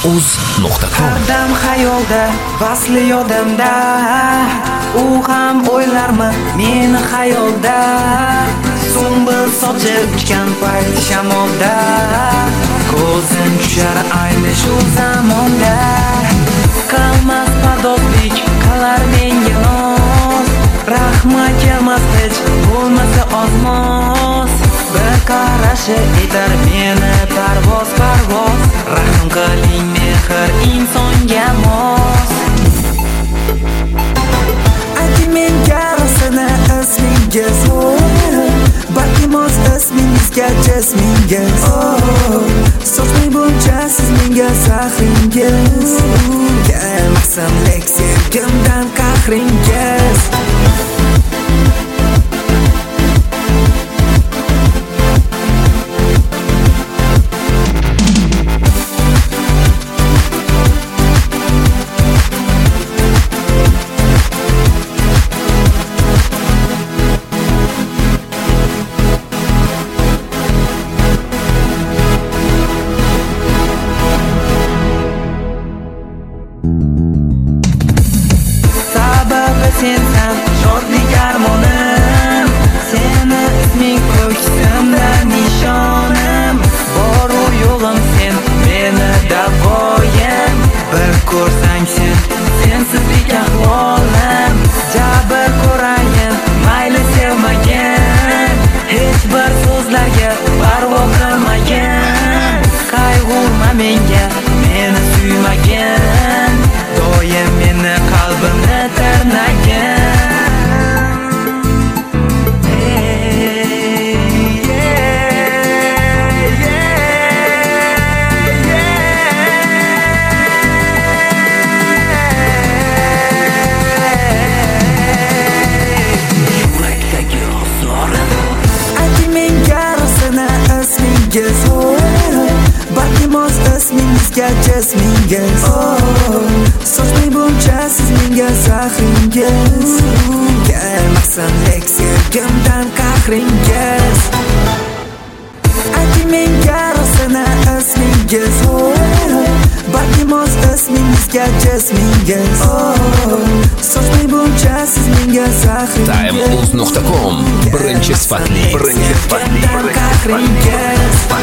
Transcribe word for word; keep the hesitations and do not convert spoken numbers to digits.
uz nuqta com. Har dam xayolda, vasli yodimda, u ham o'ylarmi meni xayolda. So'ngbil sochib uchgan payt shamolda, ko'zim tushar ayni shu zamonda. Qalmas padoblik qalar menga noz, rahmat kelmas hech bo'lmasa ozmos. Bir qarashi etar meni parvoz parvoz, rahm qiling mehr insonga mos. Ayting menga rostini ismingiz, Bakimos ismingizga jismingiz, sochmay buncha siz menga zahringiz. Kelmasin lek sevgimdan qahringiz. Sababi sensan shodlik armonim, seni isming ko'ksimda nishonim. Boru yo'g'im sen meni davoyim, bir ko'rsang sen sensizlik ahvolim. Jabr ko'rayin mayli sevmagin, hech bir so'zlarga parvo qilmagin. Qayg'urma menga meni suymagin, doim meni qalbimni tirnagin. Yurakdagi ozorim, ayting menga rostini ismingiz, Bakimos ismingizga jismingiz, sochmay buncha siz menga zahringiz. Kelmasin lek sevgimdan qahringiz. Ayting menga rostini ismingiz, Bakimos ismingizga jismingiz, sochmay buncha siz menga zahringiz. time uz nuqta com birinchi sifatli, birinchi sifatli, qahringiz.